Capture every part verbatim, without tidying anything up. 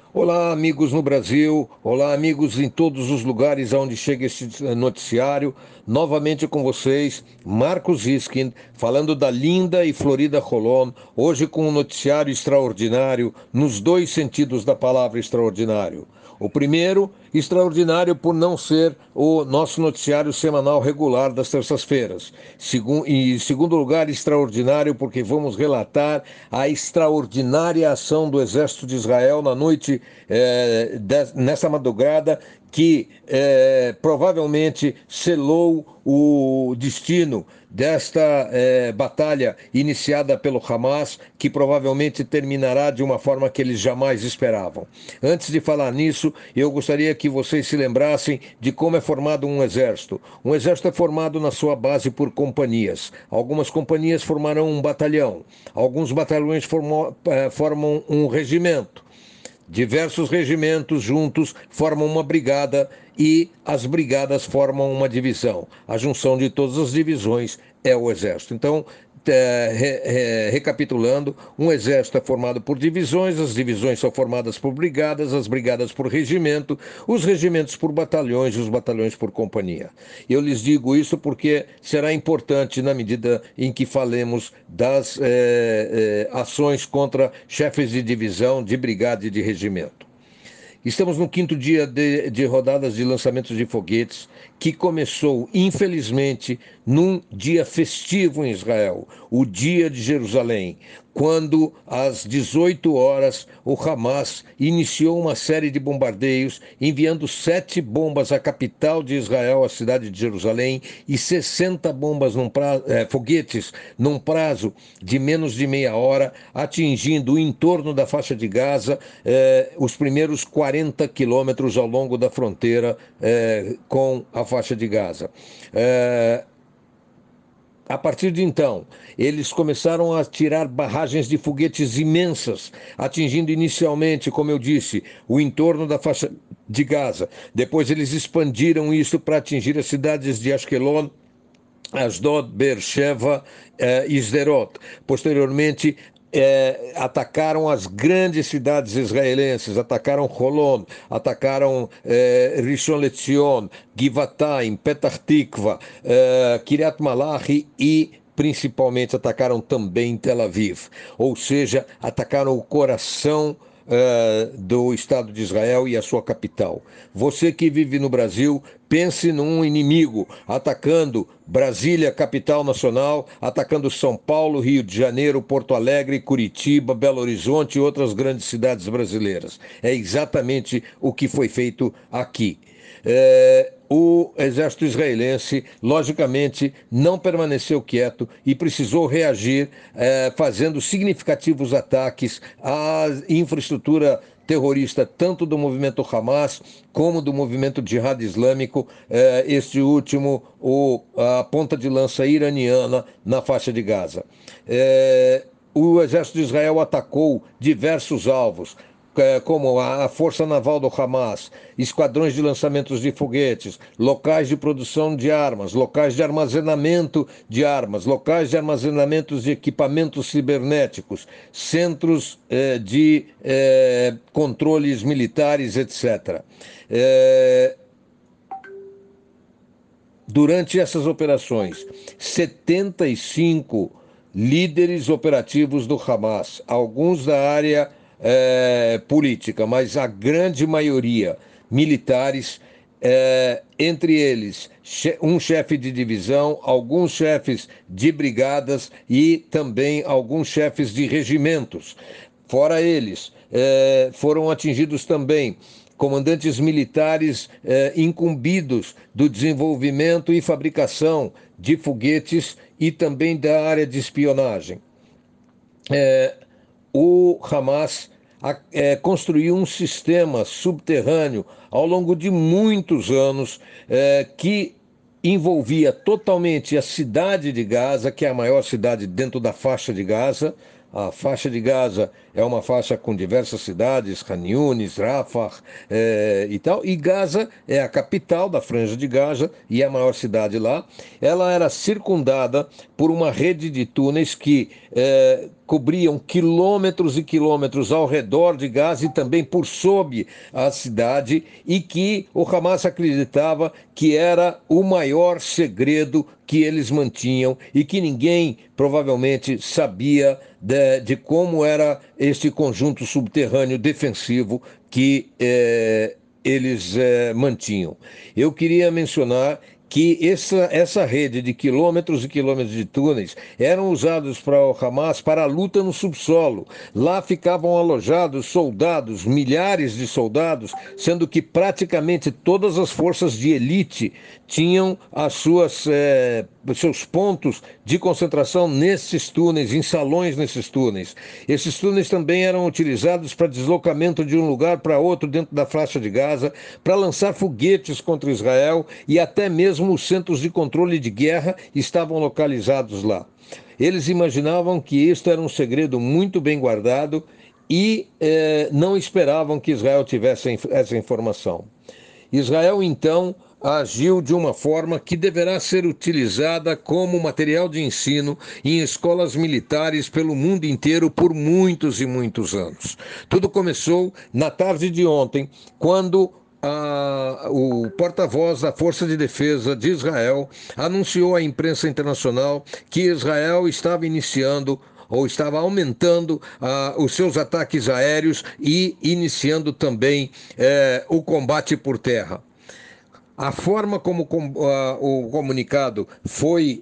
Olá, amigos no Brasil, olá, amigos em todos os lugares onde chega esse noticiário. Novamente com vocês, Marcos Riskin, falando da linda e florida Rolón, hoje com um noticiário extraordinário, nos dois sentidos da palavra extraordinário. O primeiro, extraordinário por não ser o nosso noticiário semanal regular das terças-feiras. Segun, e, segundo lugar, extraordinário porque vamos relatar a extraordinária ação do Exército de Israel na noite, eh, de, nessa madrugada, que eh, provavelmente selou o destino desta eh, batalha iniciada pelo Hamas, que provavelmente terminará de uma forma que eles jamais esperavam. Antes de falar nisso, eu gostaria que vocês se lembrassem de como é formado um exército. Um exército é formado na sua base por companhias. Algumas companhias formarão um batalhão, alguns batalhões formam, eh, formam um regimento. Diversos regimentos juntos formam uma brigada e as brigadas formam uma divisão. A junção de todas as divisões é o exército. Então, é, re, é, recapitulando, um exército é formado por divisões, as divisões são formadas por brigadas, as brigadas por regimento, os regimentos por batalhões e os batalhões por companhia. Eu lhes digo isso porque será importante na medida em que falemos das é, é, ações contra chefes de divisão, de brigada e de regimento. Estamos no quinto dia de, de rodadas de lançamentos de foguetes, que começou, infelizmente, num dia festivo em Israel, o Dia de Jerusalém, quando, às dezoito horas, o Hamas iniciou uma série de bombardeios, enviando sete bombas à capital de Israel, a cidade de Jerusalém, e sessenta bombas, num prazo, eh, foguetes, num prazo de menos de meia hora, atingindo o entorno da faixa de Gaza, eh, os primeiros quarenta quilômetros ao longo da fronteira eh, com a faixa de Gaza. Eh, a partir de então, eles começaram a tirar barragens de foguetes imensas, atingindo inicialmente, como eu disse, o entorno da faixa de Gaza. Depois eles expandiram isso para atingir as cidades de Ashkelon, Asdod, Beersheba eh, e Sderot. Posteriormente, eh, atacaram as grandes cidades israelenses, atacaram Holon, atacaram eh, Rishon LeZion, Givatayim, Petah Tikva, eh, Kiryat Malachi e principalmente atacaram também Tel Aviv, ou seja, atacaram o coração uh, do Estado de Israel e a sua capital. Você que vive no Brasil, pense num inimigo atacando Brasília, capital nacional, atacando São Paulo, Rio de Janeiro, Porto Alegre, Curitiba, Belo Horizonte e outras grandes cidades brasileiras. É exatamente o que foi feito aqui. É, o exército israelense, logicamente, não permaneceu quieto e precisou reagir, é, fazendo significativos ataques à infraestrutura terrorista, tanto do movimento Hamas como do movimento Jihad Islâmico, eh, este último, o, a ponta de lança iraniana na faixa de Gaza. Eh, o exército de Israel atacou diversos alvos, como a Força Naval do Hamas, esquadrões de lançamentos de foguetes, locais de produção de armas, locais de armazenamento de armas, locais de armazenamento de equipamentos cibernéticos, centros eh, de eh, controles militares, etcétera. Eh, durante essas operações, setenta e cinco líderes operativos do Hamas, alguns da área é, política, mas a grande maioria militares, é, entre eles um chefe de divisão, alguns chefes de brigadas e também alguns chefes de regimentos. Fora eles, é, foram atingidos também comandantes militares eh, incumbidos do desenvolvimento e fabricação de foguetes e também da área de espionagem. É, o Hamas a, é, construiu um sistema subterrâneo ao longo de muitos anos é, que envolvia totalmente a cidade de Gaza, que é a maior cidade dentro da faixa de Gaza. A faixa de Gaza é uma faixa com diversas cidades, Khan Yunis, Rafah eh, e tal, e Gaza é a capital da Franja de Gaza e é a maior cidade lá. Ela era circundada por uma rede de túneis que eh, cobriam quilômetros e quilômetros ao redor de Gaza e também por sob a cidade, e que o Hamas acreditava que era o maior segredo que eles mantinham e que ninguém provavelmente sabia de, de como era este conjunto subterrâneo defensivo que eh, eles eh, mantinham. Eu queria mencionar que essa, essa rede de quilômetros e quilômetros de túneis eram usados para o Hamas para a luta no subsolo. Lá ficavam alojados soldados, milhares de soldados, sendo que praticamente todas as forças de elite tinham as suas, eh, seus pontos de concentração nesses túneis, em salões nesses túneis. Esses túneis também eram utilizados para deslocamento de um lugar para outro dentro da faixa de Gaza, para lançar foguetes contra Israel, e até mesmo os centros de controle de guerra estavam localizados lá. Eles imaginavam que isto era um segredo muito bem guardado e eh, não esperavam que Israel tivesse essa informação. Israel, então, agiu de uma forma que deverá ser utilizada como material de ensino em escolas militares pelo mundo inteiro por muitos e muitos anos. Tudo começou na tarde de ontem, quando A, o porta-voz da Força de Defesa de Israel anunciou à imprensa internacional que Israel estava iniciando ou estava aumentando uh, os seus ataques aéreos e iniciando também uh, o combate por terra. A forma como com, uh, o comunicado foi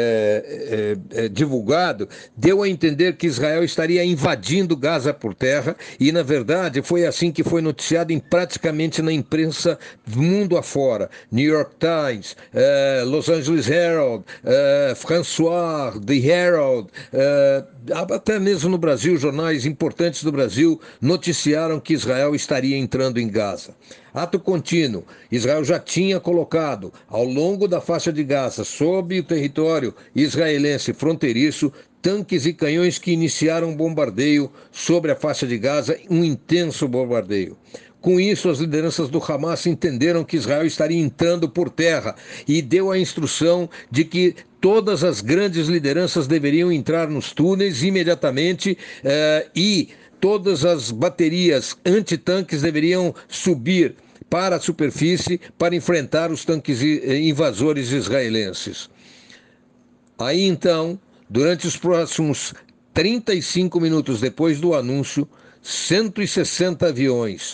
é, é, é, divulgado deu a entender que Israel estaria invadindo Gaza por terra, e, na verdade, foi assim que foi noticiado em praticamente na imprensa mundo afora. New York Times, uh, Los Angeles Herald, uh, François, The Herald, uh, até mesmo no Brasil, jornais importantes do Brasil noticiaram que Israel estaria entrando em Gaza. Ato contínuo, Israel já tinha colocado ao longo da faixa de Gaza, sob o território israelense fronteiriço, tanques e canhões que iniciaram um bombardeio sobre a faixa de Gaza, um intenso bombardeio. Com isso, as lideranças do Hamas entenderam que Israel estaria entrando por terra e deu a instrução de que todas as grandes lideranças deveriam entrar nos túneis imediatamente eh, e todas as baterias antitanques deveriam subir para a superfície para enfrentar os tanques invasores israelenses. Aí então, durante os próximos trinta e cinco minutos depois do anúncio, cento e sessenta aviões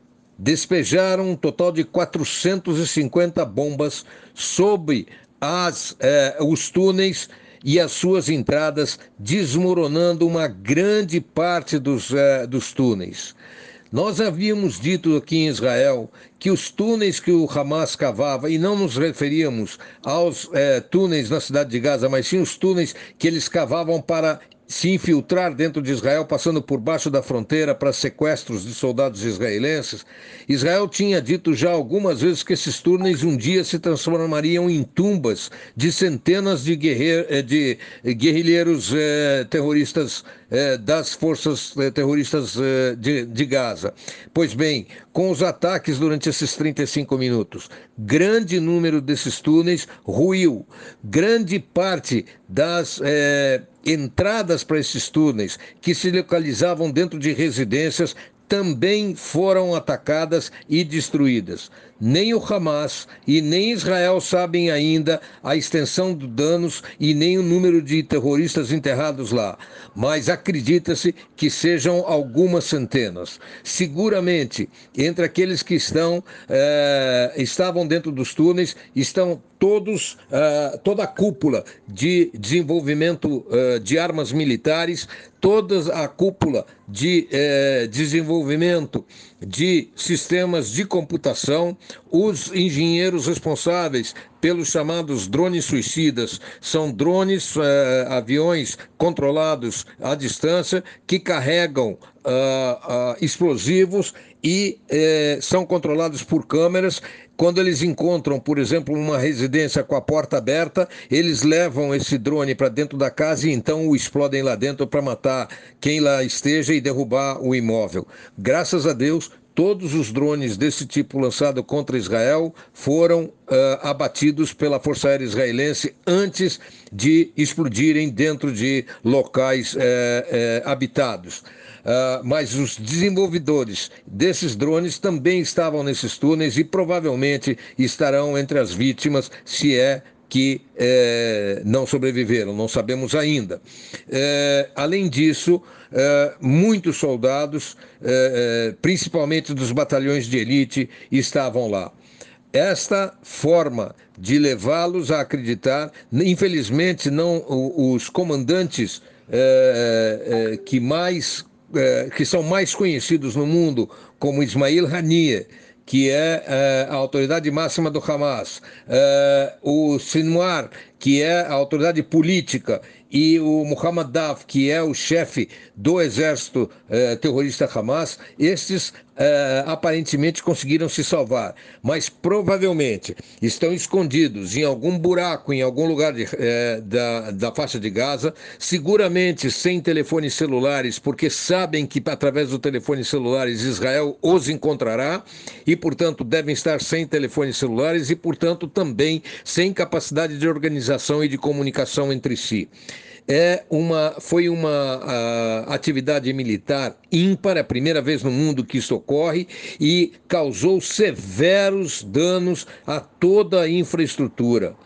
despejaram um total de quatrocentas e cinquenta bombas sobre as, eh, os túneis e as suas entradas, desmoronando uma grande parte dos, uh, dos túneis. Nós havíamos dito aqui em Israel que os túneis que o Hamas cavava, e não nos referíamos aos eh, túneis na cidade de Gaza, mas sim os túneis que eles cavavam para se infiltrar dentro de Israel, passando por baixo da fronteira para sequestros de soldados israelenses. Israel tinha dito já algumas vezes que esses túneis um dia se transformariam em tumbas de centenas de, guerre... de guerrilheiros eh, terroristas eh, das forças eh, terroristas eh, de, de Gaza. Pois bem, com os ataques durante esses trinta e cinco minutos, grande número desses túneis ruiu, grande parte das eh, entradas para esses túneis, que se localizavam dentro de residências, também foram atacadas e destruídas. Nem o Hamas e nem Israel sabem ainda a extensão dos danos e nem o número de terroristas enterrados lá, mas acredita-se que sejam algumas centenas. Seguramente, entre aqueles que estão, eh, estavam dentro dos túneis, estão todos, eh, toda a cúpula de desenvolvimento eh, de armas militares, toda a cúpula de eh, desenvolvimento de sistemas de computação, os engenheiros responsáveis pelos chamados drones suicidas. São drones, eh, aviões controlados à distância que carregam uh, uh, explosivos e eh, são controlados por câmeras. Quando eles encontram, por exemplo, uma residência com a porta aberta, eles levam esse drone para dentro da casa e então o explodem lá dentro para matar quem lá esteja e derrubar o imóvel. Graças a Deus, todos os drones desse tipo lançado contra Israel foram uh, abatidos pela Força Aérea Israelense antes de explodirem dentro de locais uh, uh, habitados. Uh, mas os desenvolvedores desses drones também estavam nesses túneis e provavelmente estarão entre as vítimas, se é que eh, não sobreviveram, não sabemos ainda. Eh, além disso, eh, muitos soldados, eh, principalmente dos batalhões de elite, estavam lá. Esta forma de levá-los a acreditar, infelizmente, não os comandantes eh, eh, que mais eh, que são mais conhecidos no mundo, como Ismail Haniyeh, que é uh, a autoridade máxima do Hamas, uh, o Sinwar, que é a autoridade política, e o Muhammad Daf, que é o chefe do exército uh, terrorista Hamas, estes uh, aparentemente conseguiram se salvar, mas provavelmente estão escondidos em algum buraco, em algum lugar de, uh, da, da faixa de Gaza, seguramente sem telefones celulares, porque sabem que através do telefone celulares Israel os encontrará, e portanto devem estar sem telefones celulares e portanto também sem capacidade de organização e de comunicação entre si. É uma, foi uma uh, atividade militar ímpar, é a primeira vez no mundo que isso ocorre, e causou severos danos a toda a infraestrutura.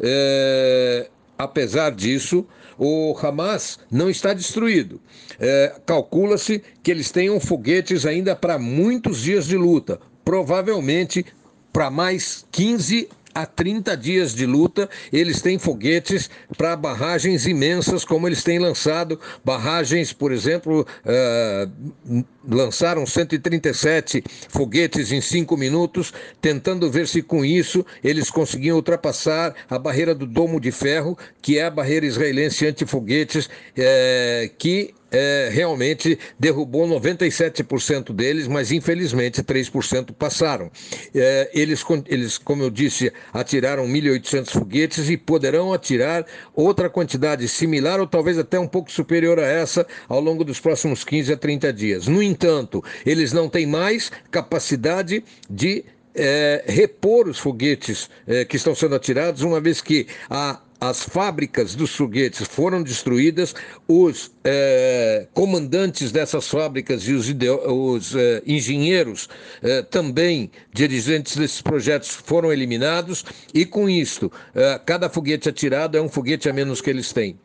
É, apesar disso, o Hamas não está destruído. É, calcula-se que eles tenham foguetes ainda para muitos dias de luta, provavelmente para mais quinze a trinta dias de luta. Eles têm foguetes para barragens imensas, como eles têm lançado barragens, por exemplo, uh, lançaram cento e trinta e sete foguetes em cinco minutos, tentando ver se com isso eles conseguiam ultrapassar a barreira do domo de ferro, que é a barreira israelense anti-foguetes, eh, que É, realmente derrubou noventa e sete por cento deles, mas infelizmente três por cento passaram. É, eles, eles, como eu disse, atiraram mil e oitocentos foguetes e poderão atirar outra quantidade similar ou talvez até um pouco superior a essa ao longo dos próximos quinze a trinta dias. No entanto, eles não têm mais capacidade de é, repor os foguetes é, que estão sendo atirados, uma vez que a as fábricas dos foguetes foram destruídas, os eh, comandantes dessas fábricas e os, os eh, engenheiros eh, também, dirigentes desses projetos, foram eliminados, e com isso, eh, cada foguete atirado é um foguete a menos que eles têm.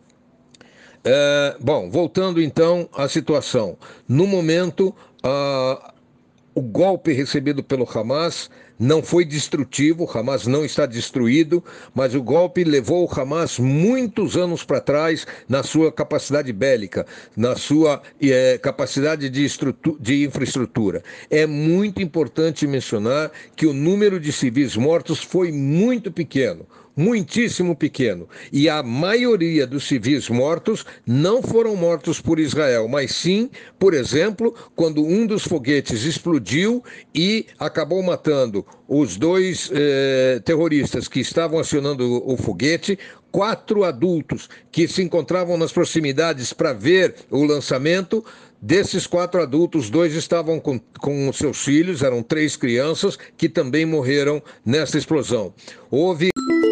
Eh, bom, voltando então à situação. No momento, ah, o golpe recebido pelo Hamas não foi destrutivo, o Hamas não está destruído, mas o golpe levou o Hamas muitos anos para trás na sua capacidade bélica, na sua eh, capacidade de, de infraestrutura. É muito importante mencionar que o número de civis mortos foi muito pequeno, muitíssimo pequeno, e a maioria dos civis mortos não foram mortos por Israel, mas sim, por exemplo, quando um dos foguetes explodiu e acabou matando os dois eh, terroristas que estavam acionando o, o foguete, quatro adultos que se encontravam nas proximidades para ver o lançamento. Desses quatro adultos, dois estavam com, com seus filhos, eram três crianças que também morreram nessa explosão. Houve...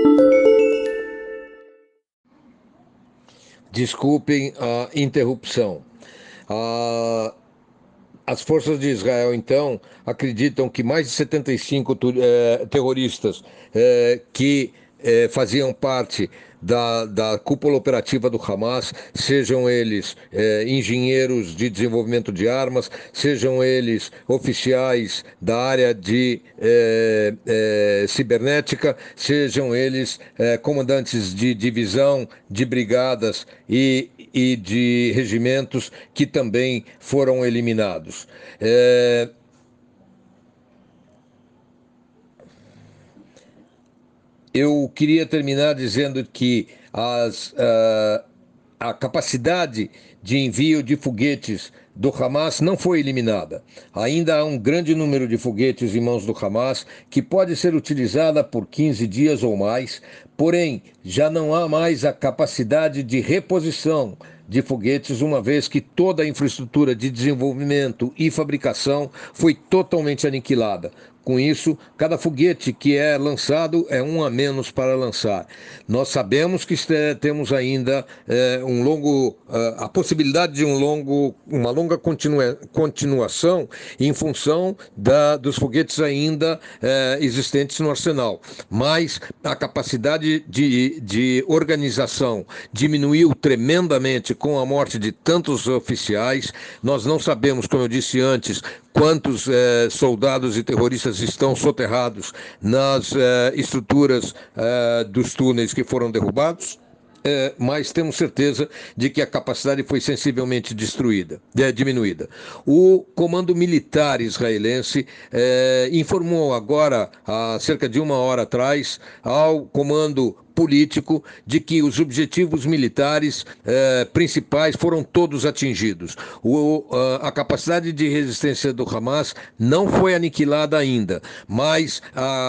Desculpem a interrupção. Ah, as forças de Israel, então, acreditam que mais de setenta e cinco eh, terroristas eh, que eh, faziam parte da, da cúpula operativa do Hamas, sejam eles eh, engenheiros de desenvolvimento de armas, sejam eles oficiais da área de eh, eh, cibernética, sejam eles eh, comandantes de divisão, de brigadas e, e de regimentos que também foram eliminados. É... Eu queria terminar dizendo que as, uh, a capacidade de envio de foguetes do Hamas não foi eliminada. Ainda há um grande número de foguetes em mãos do Hamas que pode ser utilizada por quinze dias ou mais, porém já não há mais a capacidade de reposição de foguetes, uma vez que toda a infraestrutura de desenvolvimento e fabricação foi totalmente aniquilada. Com isso, cada foguete que é lançado é um a menos para lançar. Nós sabemos que temos ainda é, um longo, a possibilidade de um longo, uma longa continua, continuação em função da, dos foguetes ainda é, existentes no arsenal. Mas a capacidade de, de organização diminuiu tremendamente com a morte de tantos oficiais. Nós não sabemos, como eu disse antes, quantos eh, soldados e terroristas estão soterrados nas eh, estruturas eh, dos túneis que foram derrubados, eh, mas temos certeza de que a capacidade foi sensivelmente destruída, eh, diminuída. O comando militar israelense eh, informou agora, há cerca de uma hora atrás, ao comando político de que os objetivos militares eh, principais foram todos atingidos. O, a, a capacidade de resistência do Hamas não foi aniquilada ainda, mas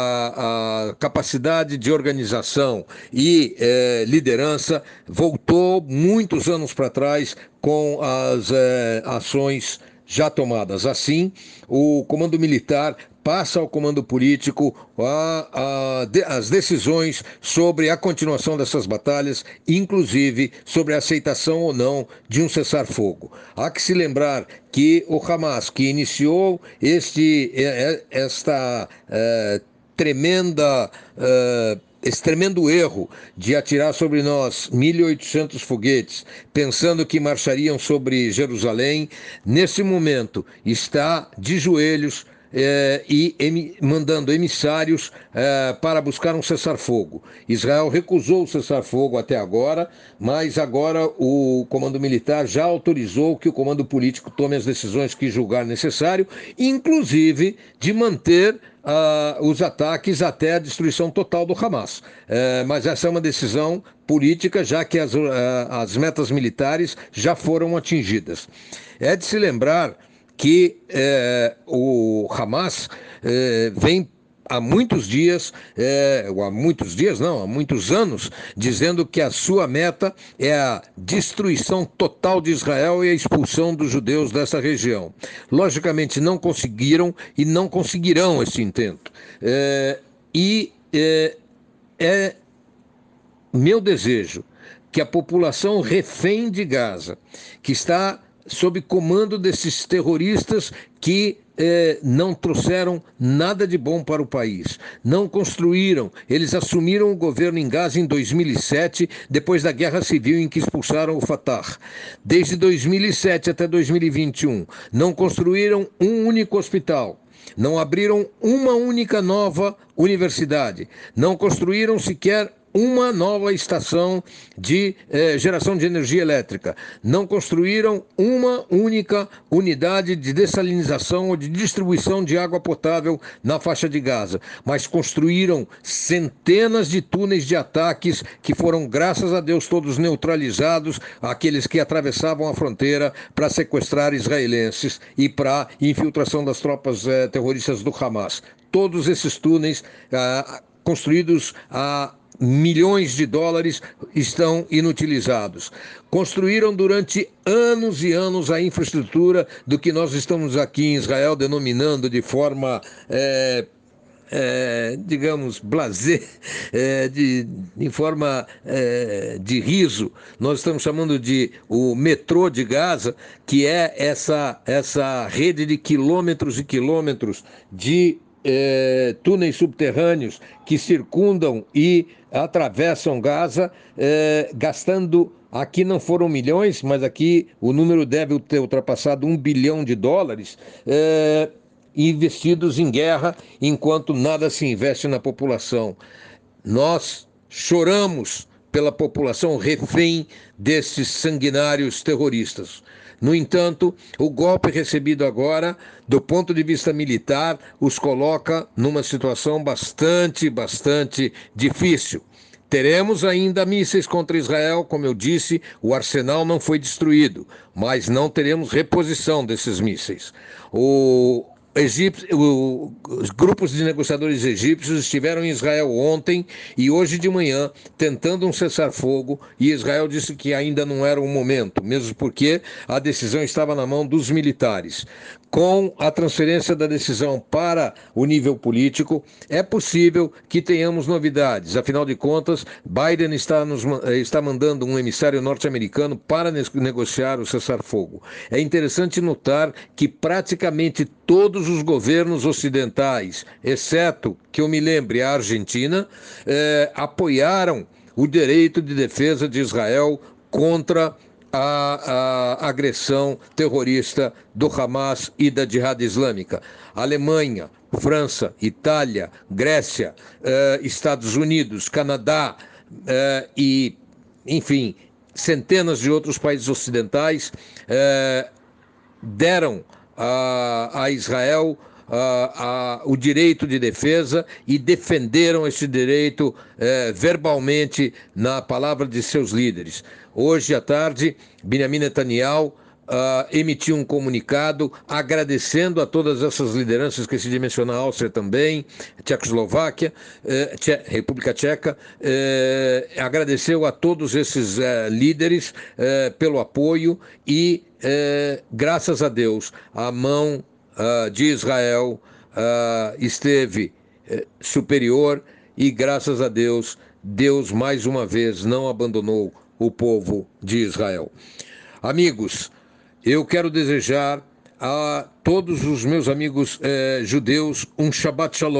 a, a capacidade de organização e eh, liderança voltou muitos anos para trás com as eh, ações já tomadas. Assim, o comando militar passa ao comando político a, a, de, as decisões sobre a continuação dessas batalhas, inclusive sobre a aceitação ou não de um cessar-fogo. Há que se lembrar que o Hamas, que iniciou este, esta uh, tremenda... Uh, Esse tremendo erro de atirar sobre nós mil e oitocentos foguetes, pensando que marchariam sobre Jerusalém, nesse momento está de joelhos eh, e emi- mandando emissários eh, para buscar um cessar-fogo. Israel recusou o cessar-fogo até agora, mas agora o comando militar já autorizou que o comando político tome as decisões que julgar necessário, inclusive de manter Uh, os ataques até a destruição total do Hamas. Uh, mas essa é uma decisão política, já que as, uh, as metas militares já foram atingidas. É de se lembrar que uh, o Hamas uh, vem há muitos dias, é, há muitos dias não, há muitos anos, dizendo que a sua meta é a destruição total de Israel e a expulsão dos judeus dessa região. Logicamente não conseguiram e não conseguirão esse intento. É, e é, é meu desejo que a população refém de Gaza, que está sob comando desses terroristas que eh, não trouxeram nada de bom para o país, não construíram, eles assumiram o governo em Gaza em dois mil e sete, depois da guerra civil em que expulsaram o Fatah. Desde dois mil e sete até dois mil e vinte e um, não construíram um único hospital, não abriram uma única nova universidade, não construíram sequer uma nova estação de eh, geração de energia elétrica. Não construíram uma única unidade de dessalinização ou de distribuição de água potável na faixa de Gaza, mas construíram centenas de túneis de ataques que foram, graças a Deus, todos neutralizados, aqueles que atravessavam a fronteira para sequestrar israelenses e para infiltração das tropas eh, terroristas do Hamas. Todos esses túneis ah, construídos a milhões de dólares estão inutilizados. Construíram durante anos e anos a infraestrutura do que nós estamos aqui em Israel denominando de forma, é, é, digamos, blasé, é, de, de forma é, de riso. Nós estamos chamando de o metrô de Gaza, que é essa, essa rede de quilômetros e quilômetros de É, túneis subterrâneos que circundam e atravessam Gaza, é, gastando, aqui não foram milhões, mas aqui o número deve ter ultrapassado um bilhão de dólares, é, investidos em guerra, enquanto nada se investe na população. Nós choramos pela população refém desses sanguinários terroristas. No entanto, o golpe recebido agora, do ponto de vista militar, os coloca numa situação bastante, bastante difícil. Teremos ainda mísseis contra Israel, como eu disse, o arsenal não foi destruído, mas não teremos reposição desses mísseis. O Egípcio, o, os grupos de negociadores egípcios estiveram em Israel ontem e hoje de manhã tentando um cessar-fogo, e Israel disse que ainda não era o momento, mesmo porque a decisão estava na mão dos militares. Com a transferência da decisão para o nível político, é possível que tenhamos novidades. Afinal de contas, Biden está, nos, está mandando um emissário norte-americano para negociar o cessar-fogo. É interessante notar que praticamente todos os governos ocidentais, exceto, que eu me lembre, a Argentina, eh, apoiaram o direito de defesa de Israel contra a, a agressão terrorista do Hamas e da Jihad Islâmica. Alemanha, França, Itália, Grécia, eh, Estados Unidos, Canadá eh, e, enfim, centenas de outros países ocidentais eh, deram a, a Israel a, a, o direito de defesa e defenderam esse direito eh, verbalmente na palavra de seus líderes. Hoje à tarde, Benjamin Netanyahu Uh, emitiu um comunicado agradecendo a todas essas lideranças que se mencionou, a Áustria também, Tchecoslováquia, uh, Tche República Tcheca, uh, agradeceu a todos esses uh, líderes uh, pelo apoio e, uh, graças a Deus, a mão uh, de Israel uh, esteve uh, superior e, graças a Deus, Deus mais uma vez não abandonou o povo de Israel. Amigos, eu quero desejar a todos os meus amigos eh, judeus um Shabbat Shalom.